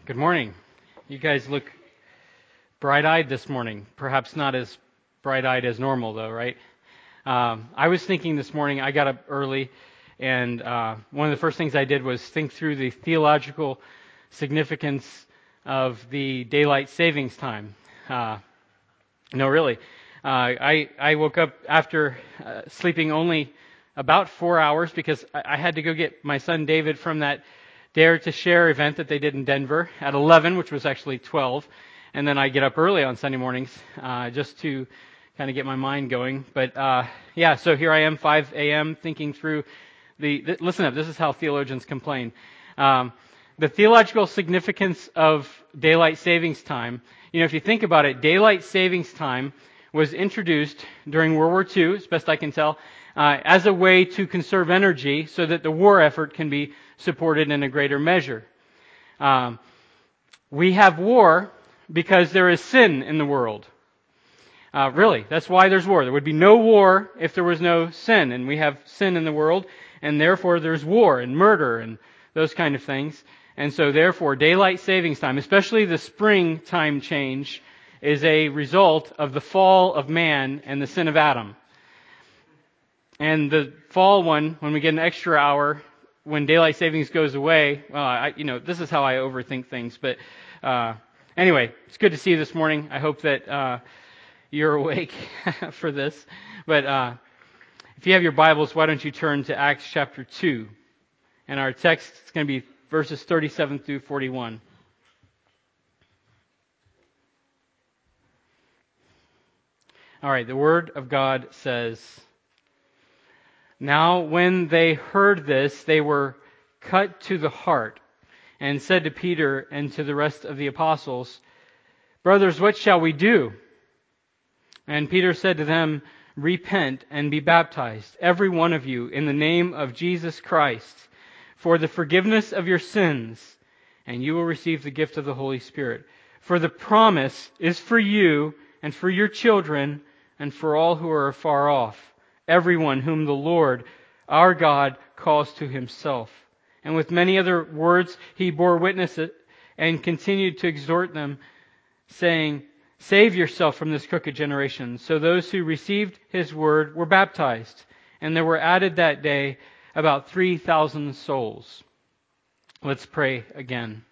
Good morning. You guys look bright-eyed this morning. Perhaps not as bright-eyed as normal, though, right? I was thinking this morning, I got up early, and one of the first things I did was think through the theological significance of the daylight savings time. No, really. I woke up after sleeping only about 4 hours because I had to go get my son David from that Dare to Share event that they did in Denver at 11, which was actually 12. And then I get up early on Sunday mornings just to kind of get my mind going. But so here I am, 5 a.m., thinking through listen up, this is how theologians complain. The theological significance of daylight savings time. You know, if you think about it, daylight savings time was introduced during World War II, as best I can tell, as a way to conserve energy so that the war effort can be supported in a greater measure. We have war because there is sin in the world. Really, that's why there's war. There would be no war if there was no sin, and we have sin in the world, and therefore there's war and murder and those kind of things. And so therefore, daylight savings time, especially the spring time change, is a result of the fall of man and the sin of Adam. And the fall one, when we get an extra hour, when daylight savings goes away, this is how I overthink things. But anyway, it's good to see you this morning. I hope that you're awake for this. But if you have your Bibles, why don't you turn to Acts chapter 2. And our text is going to be verses 37 through 41. All right, the Word of God says, "Now when they heard this, they were cut to the heart, and said to Peter and to the rest of the apostles, 'Brothers, what shall we do?' And Peter said to them, 'Repent and be baptized, every one of you, in the name of Jesus Christ, for the forgiveness of your sins, and you will receive the gift of the Holy Spirit. For the promise is for you and for your children and for all who are afar off, everyone whom the Lord our God calls to himself.' And with many other words he bore witness and continued to exhort them, saying, 'Save yourself from this crooked generation.' So those who received his word were baptized, and there were added that day about 3,000 souls." Let's pray again.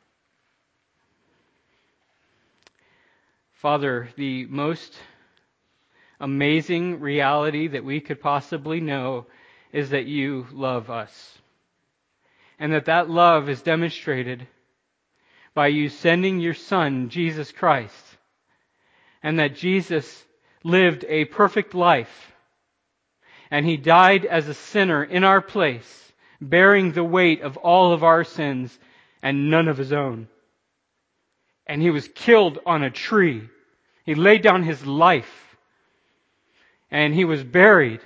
Father, the most amazing reality that we could possibly know is that you love us. And that love is demonstrated by you sending your Son, Jesus Christ. And that Jesus lived a perfect life. And He died as a sinner in our place, bearing the weight of all of our sins and none of His own. And He was killed on a tree. He laid down His life. And He was buried.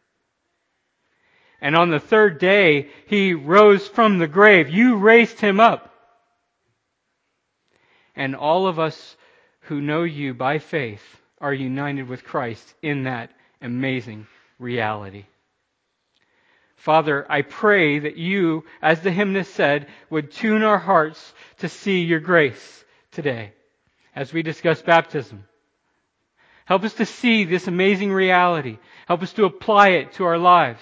And on the third day, He rose from the grave. You raised Him up. And all of us who know you by faith are united with Christ in that amazing reality. Father, I pray that you, as the hymnist said, would tune our hearts to see your grace today as we discuss baptism. Help us to see this amazing reality. Help us to apply it to our lives.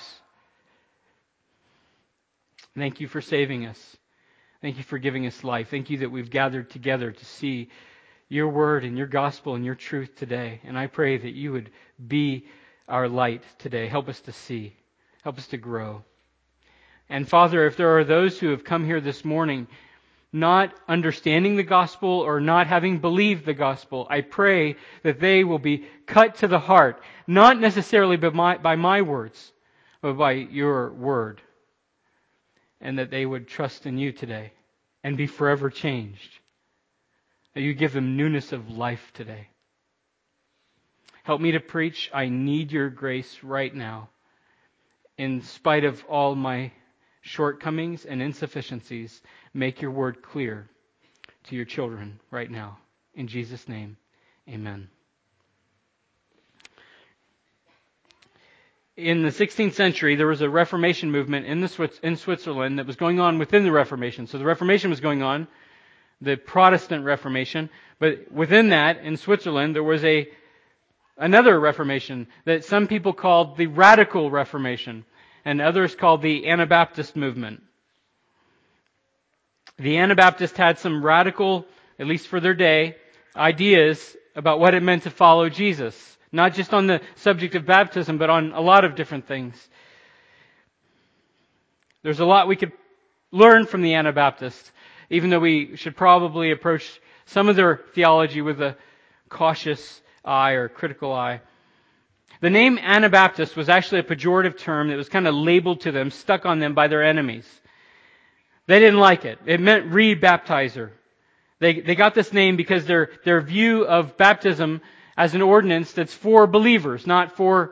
Thank you for saving us. Thank you for giving us life. Thank you that we've gathered together to see your word and your gospel and your truth today. And I pray that you would be our light today. Help us to see. Help us to grow. And Father, if there are those who have come here this morning not understanding the gospel or not having believed the gospel, I pray that they will be cut to the heart, not necessarily by my words, but by your word. And that they would trust in you today and be forever changed. That you give them newness of life today. Help me to preach. I need your grace right now. In spite of all my shortcomings and insufficiencies, make your word clear to your children right now. In Jesus' name, amen. In the 16th century, there was a Reformation movement in Switzerland that was going on within the Reformation. So the Reformation was going on. the Protestant Reformation. But within that, in Switzerland, there was another Reformation that some people called the Radical Reformation, and others called the Anabaptist movement. The Anabaptists had some radical, at least for their day, ideas about what it meant to follow Jesus. Not just on the subject of baptism, but on a lot of different things. There's a lot we could learn from the Anabaptists, even though we should probably approach some of their theology with a cautious eye or critical eye. The name Anabaptist was actually a pejorative term that was kind of labeled to them, stuck on them by their enemies. They didn't like it. It meant re-baptizer. They got this name because their view of baptism as an ordinance that's for believers, not for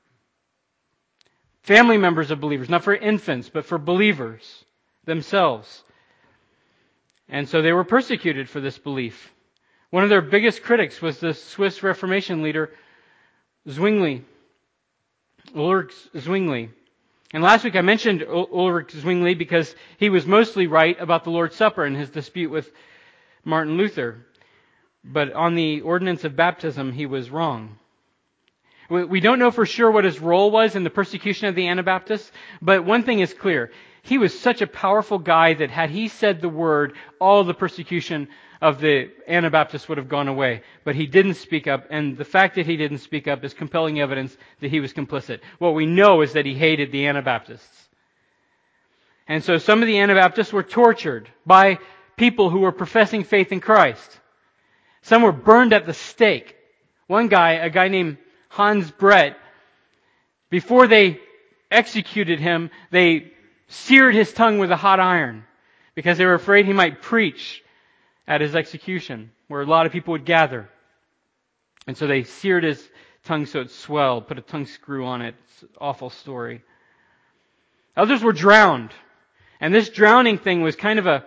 family members of believers, not for infants, but for believers themselves. And so they were persecuted for this belief. One of their biggest critics was the Swiss Reformation leader, Zwingli, Ulrich Zwingli. And last week I mentioned Ulrich Zwingli because he was mostly right about the Lord's Supper in his dispute with Martin Luther. But on the ordinance of baptism, he was wrong. We don't know for sure what his role was in the persecution of the Anabaptists, but one thing is clear. He was such a powerful guy that had he said the word, all the persecution of the Anabaptists would have gone away. But he didn't speak up, and the fact that he didn't speak up is compelling evidence that he was complicit. What we know is that he hated the Anabaptists. And so some of the Anabaptists were tortured by people who were professing faith in Christ. Some were burned at the stake. One guy, a guy named Hans Brett, before they executed him, they seared his tongue with a hot iron because they were afraid he might preach at his execution, where a lot of people would gather. And so they seared his tongue so it swelled, put a tongue screw on it. It's an awful story. Others were drowned. And this drowning thing was kind of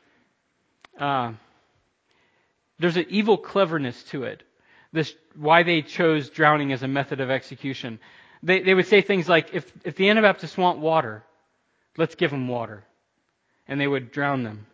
there's an evil cleverness to it. Why they chose drowning as a method of execution. They would say things like, if the Anabaptists want water, let's give them water. And they would drown them.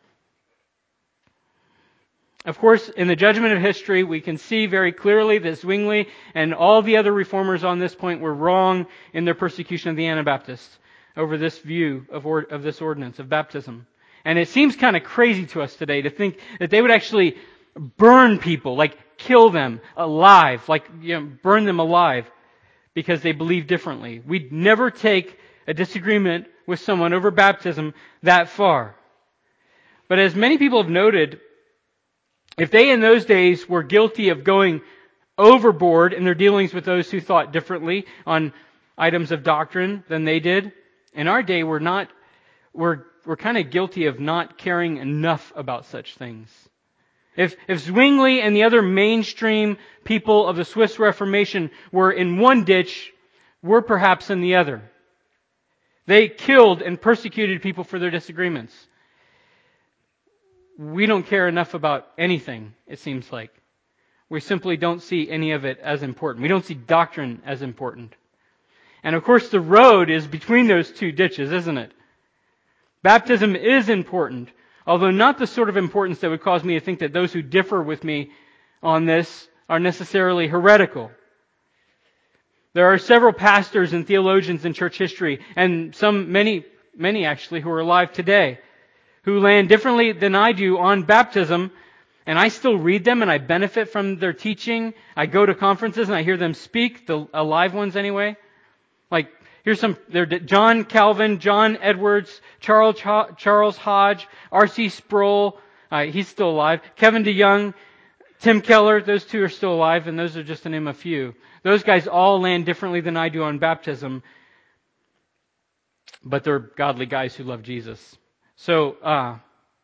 Of course, in the judgment of history, we can see very clearly that Zwingli and all the other reformers on this point were wrong in their persecution of the Anabaptists over this view of this ordinance of baptism. And it seems kind of crazy to us today to think that they would actually burn people, like kill them alive, burn them alive because they believe differently. We'd never take a disagreement with someone over baptism that far. But as many people have noted, if they in those days were guilty of going overboard in their dealings with those who thought differently on items of doctrine than they did, in our day we're kind of guilty of not caring enough about such things. If Zwingli and the other mainstream people of the Swiss Reformation were in one ditch, we're perhaps in the other. They killed and persecuted people for their disagreements. We don't care enough about anything, it seems like. We simply don't see any of it as important. We don't see doctrine as important. And of course the road is between those two ditches, isn't it? Baptism is important, although not the sort of importance that would cause me to think that those who differ with me on this are necessarily heretical. There are several pastors and theologians in church history, and many actually, who are alive today, who land differently than I do on baptism, and I still read them and I benefit from their teaching. I go to conferences and I hear them speak, the alive ones anyway. Here's some, John Calvin, John Edwards, Charles Hodge, R.C. Sproul, he's still alive, Kevin DeYoung, Tim Keller, those two are still alive, and those are just to name a few. Those guys all land differently than I do on baptism, but they're godly guys who love Jesus. So,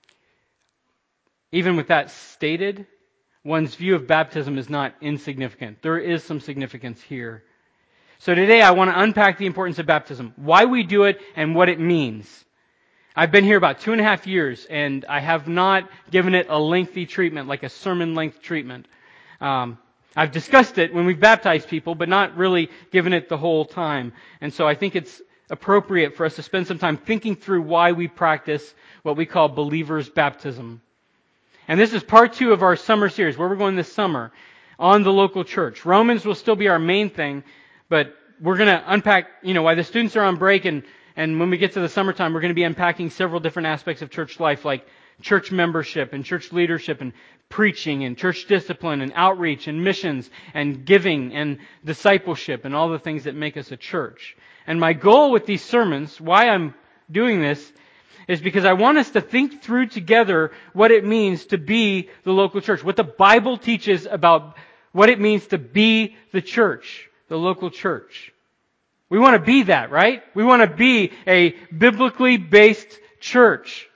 even with that stated, one's view of baptism is not insignificant. There is some significance here. So today I want to unpack the importance of baptism, why we do it, and what it means. I've been here about 2.5 years, and I have not given it a lengthy treatment, like a sermon-length treatment. I've discussed it when we've baptized people, but not really given it the whole time. And so I think it's appropriate for us to spend some time thinking through why we practice what we call believer's baptism. And this is part 2 of our summer series, where we're going this summer on the local church. Romans will still be our main thing, but we're going to unpack, while the students are on break and when we get to the summertime, we're going to be unpacking several different aspects of church life, like church membership and church leadership and preaching and church discipline and outreach and missions and giving and discipleship and all the things that make us a church. And my goal with these sermons, why I'm doing this, is because I want us to think through together what it means to be the local church, what the Bible teaches about what it means to be the church, the local church. We want to be that, right? We want to be a biblically based church.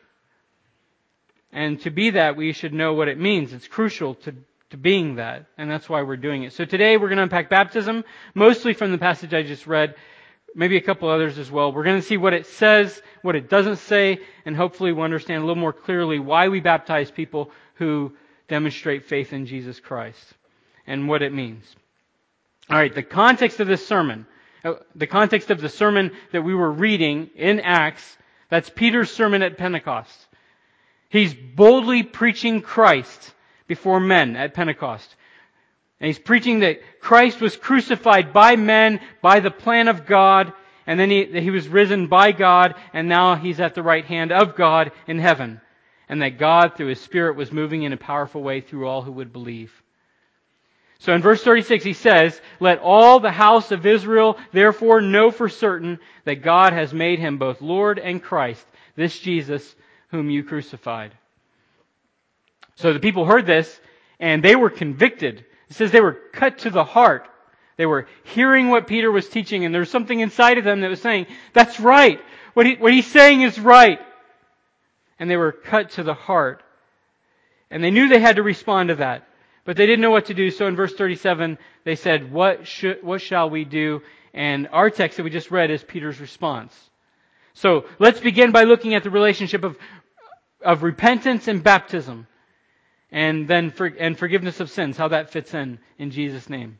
And to be that, we should know what it means. It's crucial to being that. And that's why we're doing it. So today we're going to unpack baptism, mostly from the passage I just read, maybe a couple others as well. We're going to see what it says, what it doesn't say, and hopefully we'll understand a little more clearly why we baptize people who demonstrate faith in Jesus Christ and what it means. All right, the context of this sermon, the context of the sermon that we were reading in Acts, that's Peter's sermon at Pentecost. He's boldly preaching Christ before men at Pentecost. And he's preaching that Christ was crucified by men, by the plan of God, and then he was risen by God, and now he's at the right hand of God in heaven. And that God, through His Spirit, was moving in a powerful way through all who would believe. So in verse 36 he says, "Let all the house of Israel therefore know for certain that God has made Him both Lord and Christ, this Jesus whom you crucified." So the people heard this, and they were convicted. It says they were cut to the heart. They were hearing what Peter was teaching, and there was something inside of them that was saying, "That's right. What he's saying is right." And they were cut to the heart. And they knew they had to respond to that. But they didn't know what to do. So in verse 37, they said, what shall we do? And our text that we just read is Peter's response. So let's begin by looking at the relationship of repentance and baptism. And then forgiveness of sins, how that fits in Jesus' name.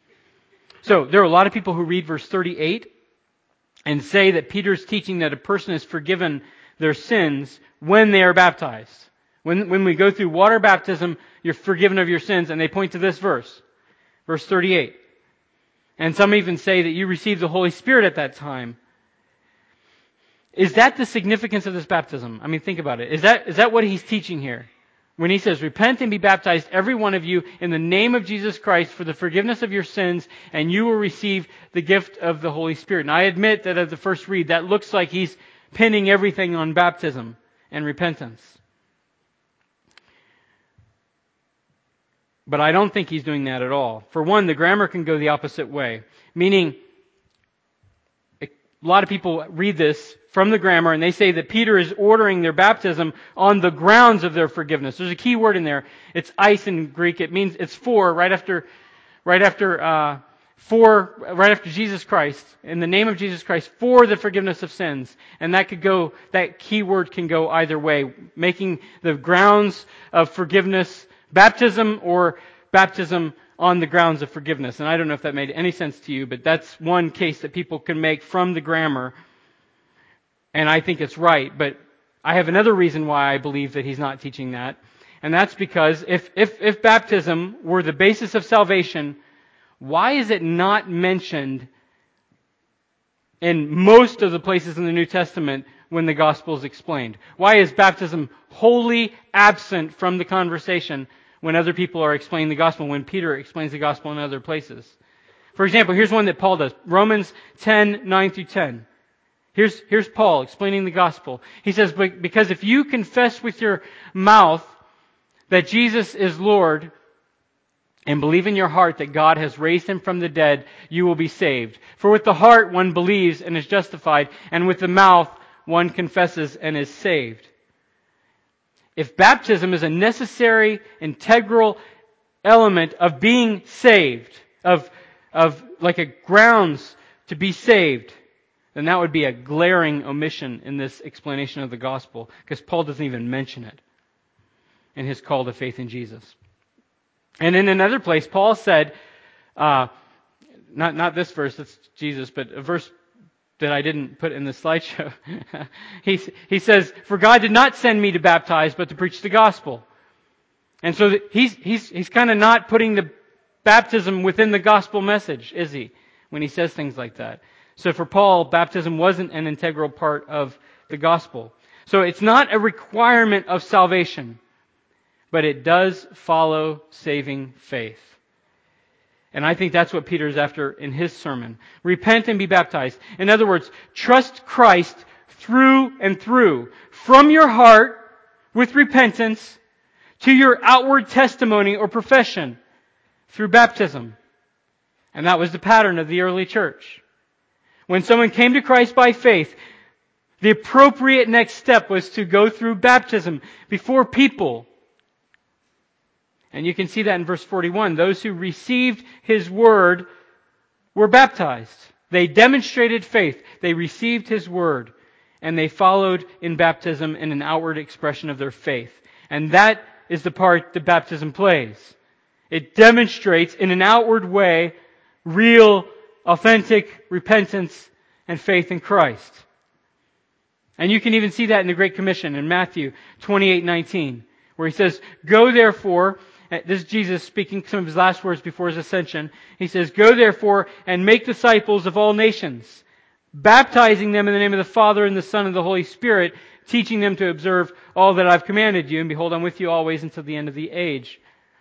So there are a lot of people who read verse 38 and say that Peter's teaching that a person is forgiven their sins when they are baptized. When we go through water baptism, you're forgiven of your sins, and they point to this verse 38. And some even say that you receive the Holy Spirit at that time. Is that the significance of this baptism? I mean, think about it. Is that what he's teaching here? When he says, "Repent and be baptized, every one of you, in the name of Jesus Christ for the forgiveness of your sins, and you will receive the gift of the Holy Spirit." And I admit that at the first read, that looks like he's pinning everything on baptism and repentance. But I don't think he's doing that at all. For one, the grammar can go the opposite way. Meaning, a lot of people read this from the grammar and they say that Peter is ordering their baptism on the grounds of their forgiveness. There's a key word in there. It's eis in Greek. It means it's for, right after Jesus Christ, in the name of Jesus Christ, for the forgiveness of sins. And that key word can go either way, making the grounds of forgiveness baptism or baptism on the grounds of forgiveness. And I don't know if that made any sense to you, but that's one case that people can make from the grammar. And I think it's right. But I have another reason why I believe that he's not teaching that. And that's because if baptism were the basis of salvation, why is it not mentioned in most of the places in the New Testament when the gospel is explained? Why is baptism wholly absent from the conversation when other people are explaining the gospel, when Peter explains the gospel in other places? For example, here's one that Paul does. Romans 10, 9 through 10. Here's Paul explaining the gospel. He says, "Because if you confess with your mouth that Jesus is Lord, and believe in your heart that God has raised Him from the dead, you will be saved. For with the heart one believes and is justified, and with the mouth one confesses and is saved." If baptism is a necessary, integral element of being saved, of like a grounds to be saved, then that would be a glaring omission in this explanation of the gospel, because Paul doesn't even mention it in his call to faith in Jesus. And in another place, Paul said, not this verse, that's Jesus, but a verse that I didn't put in the slideshow. He says, "For God did not send me to baptize, but to preach the gospel." And so he's kind of not putting the baptism within the gospel message, is he? When he says things like that. So for Paul, baptism wasn't an integral part of the gospel. So it's not a requirement of salvation, but it does follow saving faith. And I think that's what Peter's after in his sermon. Repent and be baptized. In other words, trust Christ through and through, from your heart with repentance to your outward testimony or profession through baptism. And that was the pattern of the early church. When someone came to Christ by faith, the appropriate next step was to go through baptism before people. And you can see that in verse 41. Those who received His word were baptized. They demonstrated faith. They received His word. And they followed in baptism in an outward expression of their faith. And that is the part that baptism plays. It demonstrates in an outward way real, authentic repentance and faith in Christ. And you can even see that in the Great Commission in Matthew 28:19, where He says, "Go therefore," this is Jesus speaking some of His last words before His ascension. He says, "Go therefore and make disciples of all nations, baptizing them in the name of the Father and the Son and the Holy Spirit, teaching them to observe all that I've commanded you, and behold, I'm with you always until the end of the age."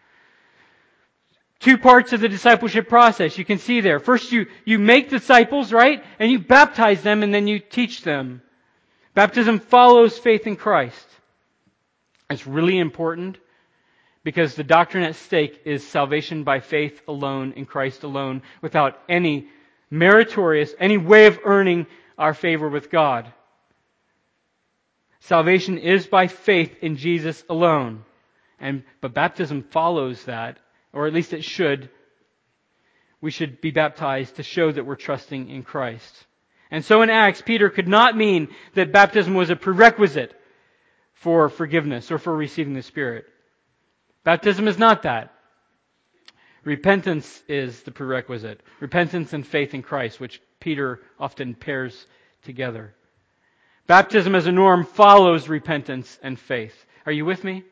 Two parts of the discipleship process you can see there. First, you make disciples, right? And you baptize them, and then you teach them. Baptism follows faith in Christ. It's really important because the doctrine at stake is salvation by faith alone in Christ alone, without any meritorious, any way of earning our favor with God. Salvation is by faith in Jesus alone. But baptism follows that, or at least it should. We should be baptized to show that we're trusting in Christ. And so in Acts, Peter could not mean that baptism was a prerequisite for forgiveness or for receiving the Spirit. Baptism is not that. Repentance is the prerequisite. Repentance and faith in Christ, which Peter often pairs together. Baptism as a norm follows repentance and faith. Are you with me?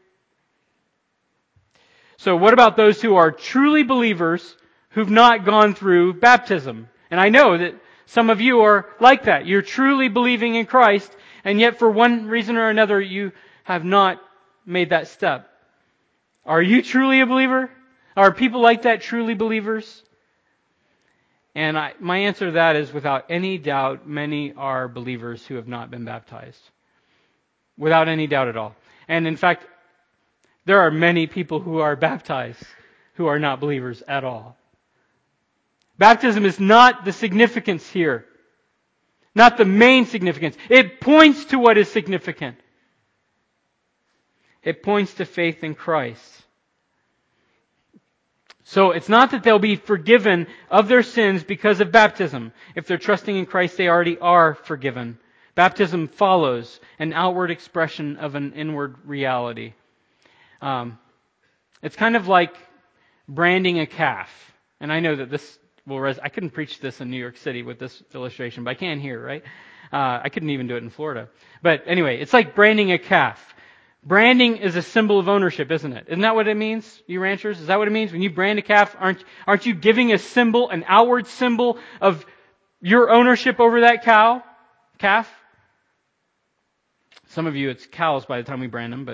So what about those who are truly believers who've not gone through baptism? And I know that some of you are like that. You're truly believing in Christ, and yet for one reason or another you have not made that step. Are you truly a believer? Are people like that truly believers? And my answer to that is, without any doubt, many are believers who have not been baptized. Without any doubt at all. And in fact, there are many people who are baptized who are not believers at all. Baptism is not the significance here. Not the main significance. It points to what is significant. It points to faith in Christ. So it's not that they'll be forgiven of their sins because of baptism. If they're trusting in Christ, they already are forgiven. Baptism follows an outward expression of an inward reality. It's kind of like branding a calf. And I know that this will I couldn't preach this in New York City with this illustration, but I can here, right? I couldn't even do it in Florida. But anyway, it's like branding a calf. Branding is a symbol of ownership, isn't it? Isn't that what it means, you ranchers? Is that what it means? When you brand a calf, aren't you giving a symbol, an outward symbol of your ownership over that calf? Some of you, it's cows by the time we brand them,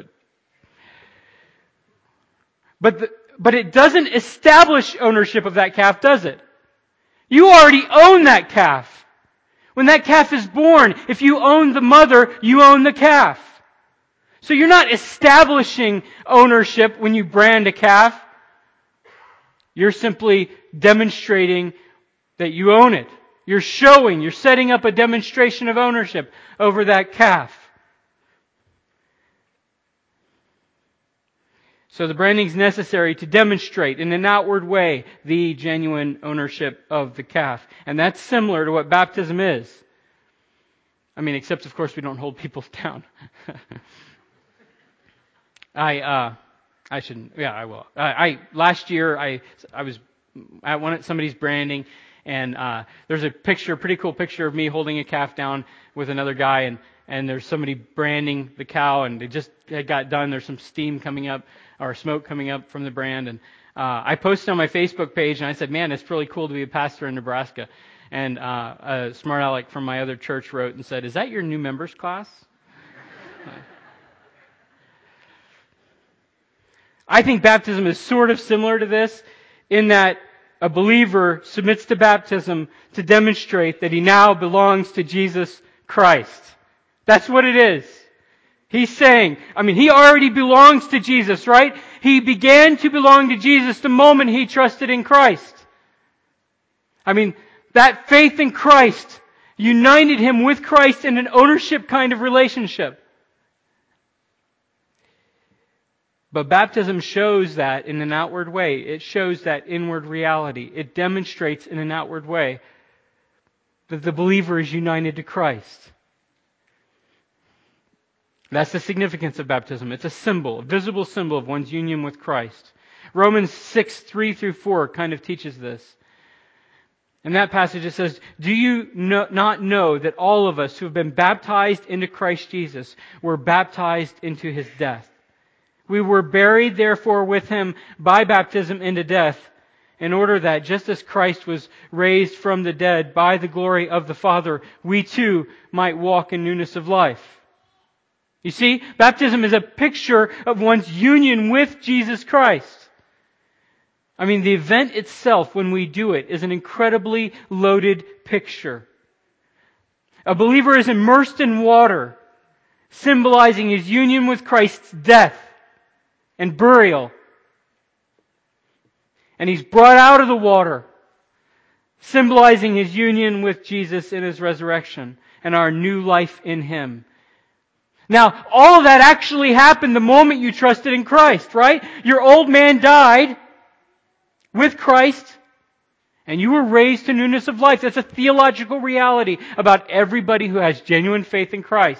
but it doesn't establish ownership of that calf, does it? You already own that calf. When that calf is born, if you own the mother, you own the calf. So you're not establishing ownership when you brand a calf. You're simply demonstrating that you own it. You're setting up a demonstration of ownership over that calf. So the branding is necessary to demonstrate in an outward way the genuine ownership of the calf. And that's similar to what baptism is. I mean, except of course we don't hold people down. I shouldn't. Yeah, I will. Last year I was at somebody's branding, and there's a pretty cool picture of me holding a calf down with another guy, and there's somebody branding the cow, and they just got done. There's some steam coming up, or smoke coming up from the brand, and I posted on my Facebook page, and I said, man, it's really cool to be a pastor in Nebraska. And a smart aleck from my other church wrote and said, is that your new members class? I think baptism is sort of similar to this in that a believer submits to baptism to demonstrate that he now belongs to Jesus Christ. That's what it is. He's saying, he already belongs to Jesus, right? He began to belong to Jesus the moment he trusted in Christ. That faith in Christ united him with Christ in an ownership kind of relationship. But baptism shows that in an outward way. It shows that inward reality. It demonstrates in an outward way that the believer is united to Christ. That's the significance of baptism. It's a symbol, a visible symbol of one's union with Christ. Romans 6:3-4 kind of teaches this. In that passage it says, do you not know that all of us who have been baptized into Christ Jesus were baptized into His death? We were buried therefore with Him by baptism into death, in order that just as Christ was raised from the dead by the glory of the Father, we too might walk in newness of life. You see, baptism is a picture of one's union with Jesus Christ. The event itself, when we do it, is an incredibly loaded picture. A believer is immersed in water, symbolizing his union with Christ's death and burial. And he's brought out of the water, symbolizing his union with Jesus in His resurrection and our new life in Him. Now, all of that actually happened the moment you trusted in Christ, right? Your old man died with Christ, and you were raised to newness of life. That's a theological reality about everybody who has genuine faith in Christ.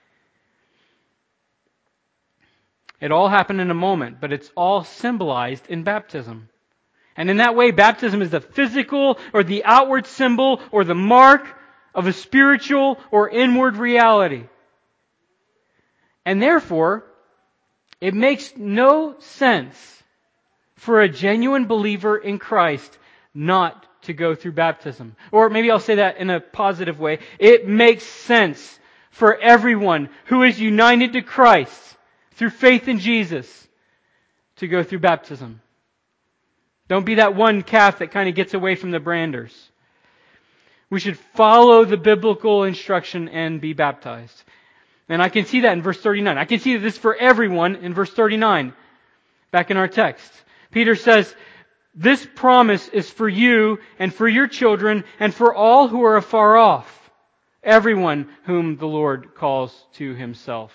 It all happened in a moment, but it's all symbolized in baptism. And in that way, baptism is the physical or the outward symbol or the mark of a spiritual or inward reality. And therefore, it makes no sense for a genuine believer in Christ not to go through baptism. Or maybe I'll say that in a positive way. It makes sense for everyone who is united to Christ through faith in Jesus to go through baptism. Don't be that one calf that kind of gets away from the branders. We should follow the biblical instruction and be baptized. And I can see that in verse 39. I can see that this is for everyone in verse 39, back in our text. Peter says, this promise is for you and for your children and for all who are afar off, everyone whom the Lord calls to Himself.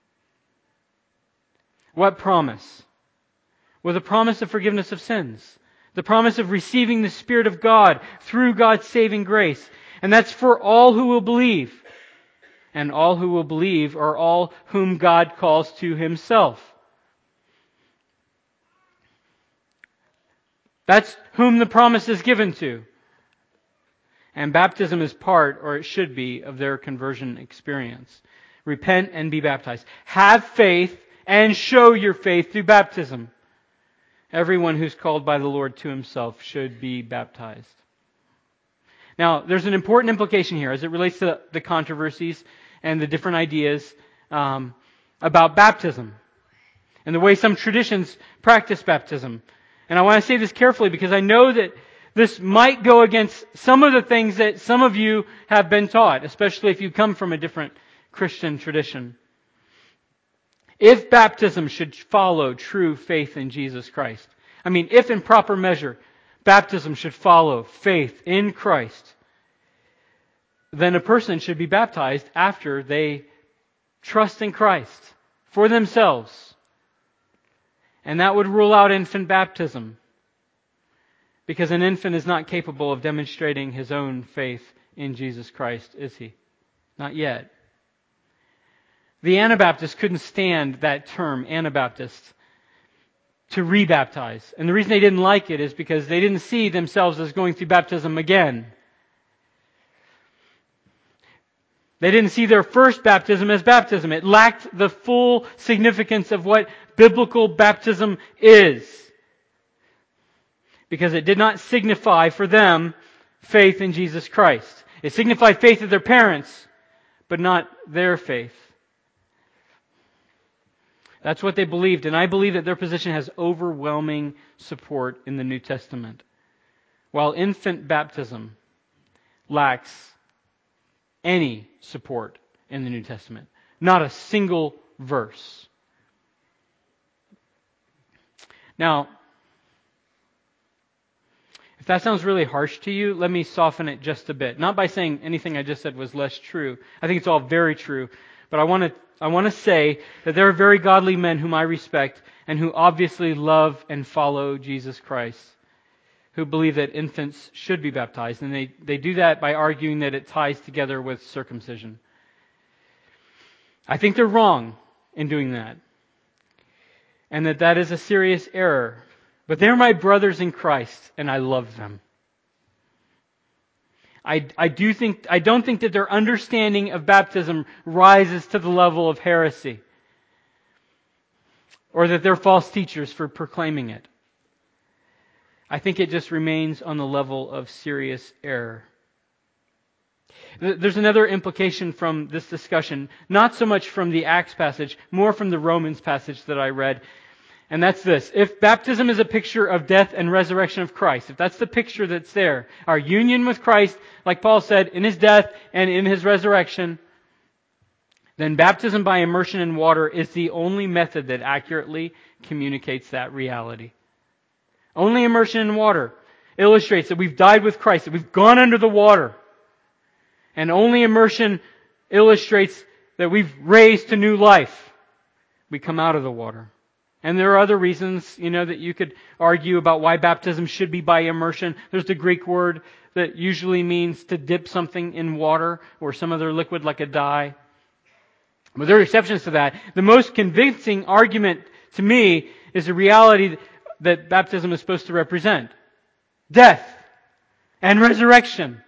What promise? Well, the promise of forgiveness of sins. The promise of receiving the Spirit of God through God's saving grace. And that's for all who will believe. And all who will believe are all whom God calls to Himself. That's whom the promise is given to. And baptism is part, or it should be, of their conversion experience. Repent and be baptized. Have faith and show your faith through baptism. Everyone who's called by the Lord to Himself should be baptized. Now, there's an important implication here as it relates to the controversies and the different ideas about baptism and the way some traditions practice baptism. And I want to say this carefully because I know that this might go against some of the things that some of you have been taught, especially if you come from a different Christian tradition. If baptism should follow true faith in Jesus Christ, if in proper measure, baptism should follow faith in Christ, then a person should be baptized after they trust in Christ for themselves. And that would rule out infant baptism, because an infant is not capable of demonstrating his own faith in Jesus Christ, is he? Not yet. The Anabaptists couldn't stand that term, Anabaptist, to rebaptize. And the reason they didn't like it is because they didn't see themselves as going through baptism again. They didn't see their first baptism as baptism. It lacked the full significance of what biblical baptism is. Because it did not signify for them faith in Jesus Christ. It signified faith of their parents, but not their faith. That's what they believed, and I believe that their position has overwhelming support in the New Testament. While infant baptism lacks any support in the New Testament. Not a single verse. Now, if that sounds really harsh to you, let me soften it just a bit. Not by saying anything I just said was less true. I think it's all very true. But I want to say that there are very godly men whom I respect and who obviously love and follow Jesus Christ, who believe that infants should be baptized. And they do that by arguing that it ties together with circumcision. I think they're wrong in doing that. And that is a serious error. But they're my brothers in Christ, and I love them. I don't think that their understanding of baptism rises to the level of heresy, or that they're false teachers for proclaiming it. I think it just remains on the level of serious error. There's another implication from this discussion, not so much from the Acts passage, more from the Romans passage that I read. And that's this. If baptism is a picture of death and resurrection of Christ, if that's the picture that's there, our union with Christ, like Paul said, in His death and in His resurrection, then baptism by immersion in water is the only method that accurately communicates that reality. Only immersion in water illustrates that we've died with Christ, that we've gone under the water. And only immersion illustrates that we've raised to new life. We come out of the water. And there are other reasons, that you could argue about why baptism should be by immersion. There's the Greek word that usually means to dip something in water or some other liquid like a dye. But there are exceptions to that. The most convincing argument to me is the reality that baptism is supposed to represent. Death and resurrection.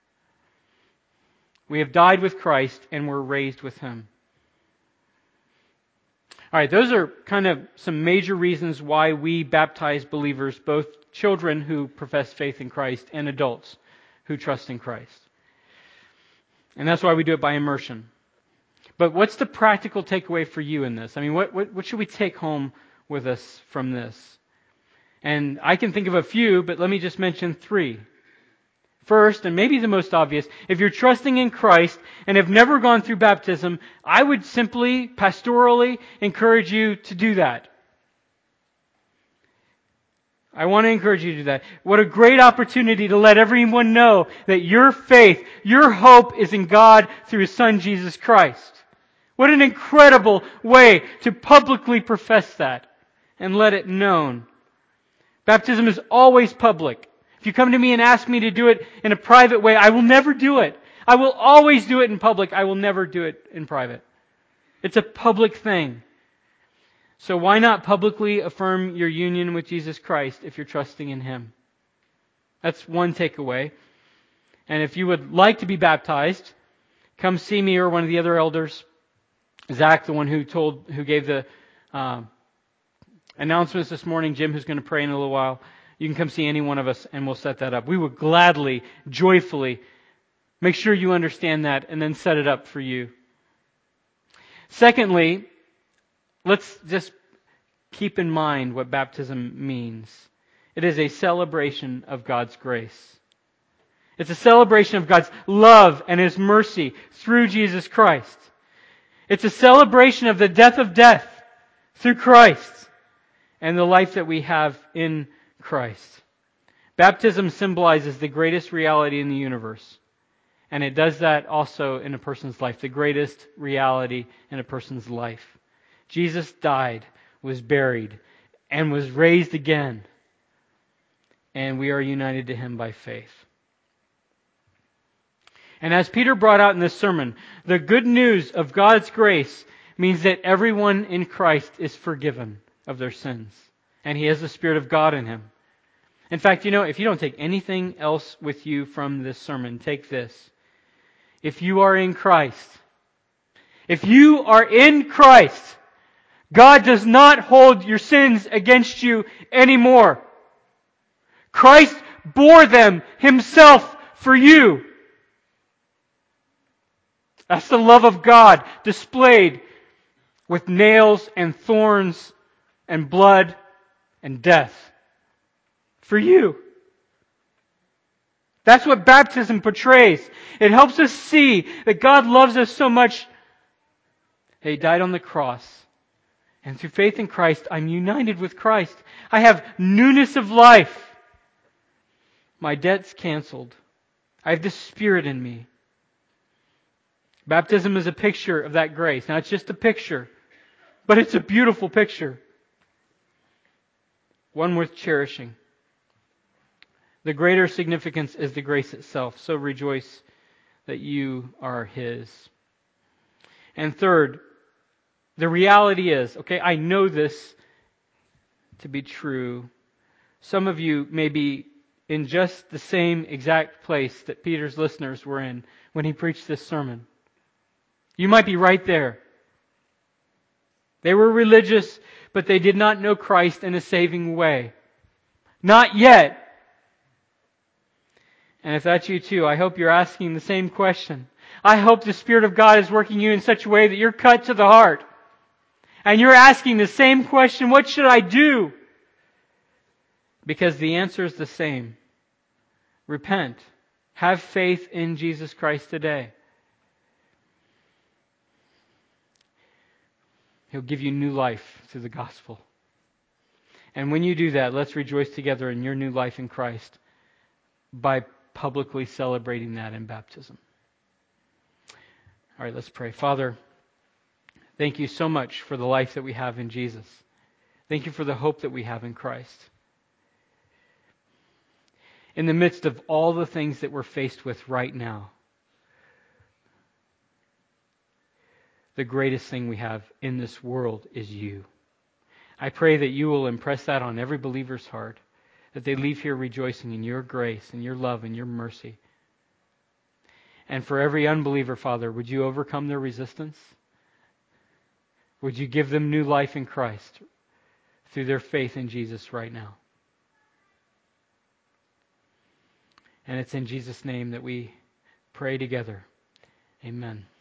We have died with Christ and we're raised with Him. All right, those are kind of some major reasons why we baptize believers, both children who profess faith in Christ and adults who trust in Christ. And that's why we do it by immersion. But what's the practical takeaway for you in this? I mean, what should we take home with us from this? And I can think of a few, but let me just mention 3. First, and maybe the most obvious, if you're trusting in Christ and have never gone through baptism, I would simply, pastorally, encourage you to do that. I want to encourage you to do that. What a great opportunity to let everyone know that your faith, your hope is in God through His Son, Jesus Christ. What an incredible way to publicly profess that and let it known. Baptism is always public. If you come to me and ask me to do it in a private way, I will never do it. I will always do it in public. I will never do it in private. It's a public thing. So why not publicly affirm your union with Jesus Christ if you're trusting in Him? That's one takeaway. And if you would like to be baptized, come see me or one of the other elders. Zach, the one who gave the announcements this morning, Jim, who's going to pray in a little while. You can come see any one of us and we'll set that up. We would gladly, joyfully make sure you understand that and then set it up for you. Secondly, let's just keep in mind what baptism means. It is a celebration of God's grace. It's a celebration of God's love and His mercy through Jesus Christ. It's a celebration of the death of death through Christ and the life that we have in Christ. Baptism symbolizes the greatest reality in the universe. And it does that also in a person's life, the greatest reality in a person's life. Jesus died, was buried, and was raised again. And we are united to Him by faith. And as Peter brought out in this sermon, the good news of God's grace means that everyone in Christ is forgiven of their sins. And he has the Spirit of God in him. In fact, if you don't take anything else with you from this sermon, take this. if you are in Christ. If you are in Christ, God does not hold your sins against you anymore. Christ bore them Himself for you. That's the love of God displayed with nails and thorns and blood and death for you. That's what baptism portrays. It helps us see that God loves us so much that He died on the cross. And through faith in Christ, I'm united with Christ. I have newness of life. My debt's canceled. I have the Spirit in me. Baptism is a picture of that grace. Now, it's just a picture, but it's a beautiful picture. One worth cherishing. The greater significance is the grace itself. So rejoice that you are His. And third, the reality is, okay, I know this to be true. Some of you may be in just the same exact place that Peter's listeners were in when he preached this sermon. You might be right there. They were religious, but they did not know Christ in a saving way. Not yet. And if that's you too, I hope you're asking the same question. I hope the Spirit of God is working you in such a way that you're cut to the heart. And you're asking the same question, what should I do? Because the answer is the same. Repent. Have faith in Jesus Christ today. He'll give you new life through the gospel. And when you do that, let's rejoice together in your new life in Christ by publicly celebrating that in baptism. All right, let's pray. Father, thank you so much for the life that we have in Jesus. Thank you for the hope that we have in Christ. In the midst of all the things that we're faced with right now, the greatest thing we have in this world is you. I pray that you will impress that on every believer's heart, that they leave here rejoicing in your grace and your love and your mercy. And for every unbeliever, Father, would you overcome their resistance? Would you give them new life in Christ through their faith in Jesus right now? And it's in Jesus' name that we pray together. Amen.